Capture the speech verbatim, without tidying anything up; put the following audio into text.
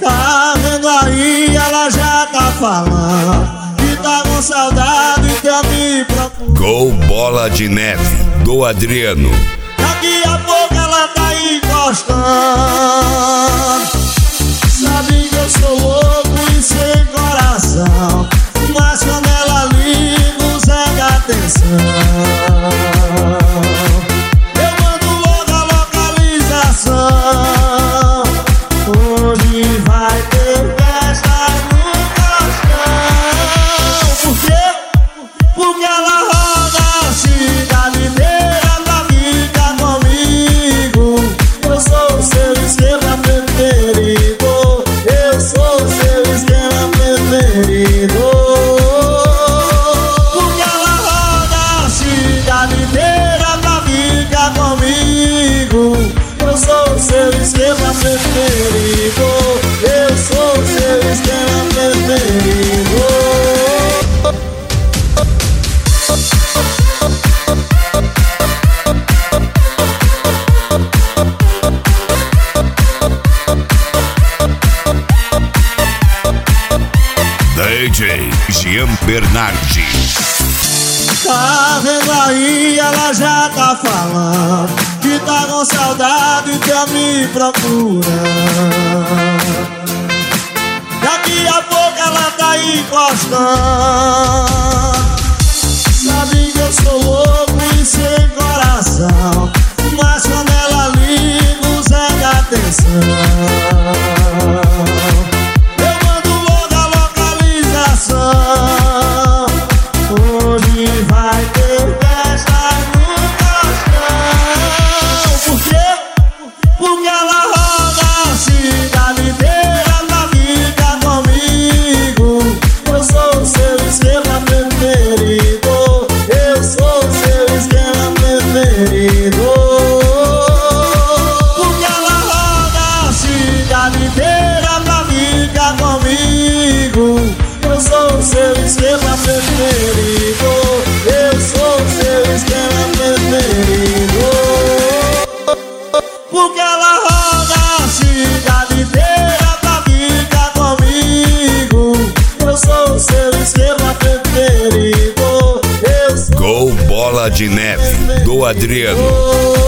Tá vendo aí, ela já tá falando que tá com saudade, quer me procurar. Gol Bola de Neve, do Adriano. Daqui a pouco ela tá encostando. Sabe que eu sou louco e sem coração, mas quando ela liga, o Zé atenção. Eu mando logo a localização. Hoje vai ter festa no Costão. Por quê? Porque ela roda a cidade inteira pra ficar comigo. Eu sou o seu esquema preferido. Eu sou o seu esquema preferido. Porque ela roda a cidade inteira pra ficar comigo. Eu sou o seu esquema preferido. Eu sou o seu esquema preferido. D J Jean Bernardi. Tá vendo aí, ela já tá falando que tá com saudade e quer me procurar. Daqui a pouco ela tá encostando. Sabe que eu sou louco e sem coração, mas quando ela liga, o Zé dá atenção. Eu mando logo a localização. Hoje vai ter festa no Costão. Por quê? Porque ela roda a cidade inteira pra ficar comigo. Eu sou o seu esquema preferido. Eu sou o seu esquema preferido. Porque ela roda a cidade inteira pra ficar comigo. Eu sou o seu esquema preferido. Eu sou o seu esquema preferido. Porque ela roda a cidade inteira pra ficar comigo. Eu sou o seu esquema preferido. Eu sou Gol Bola de Neve, do Adriano.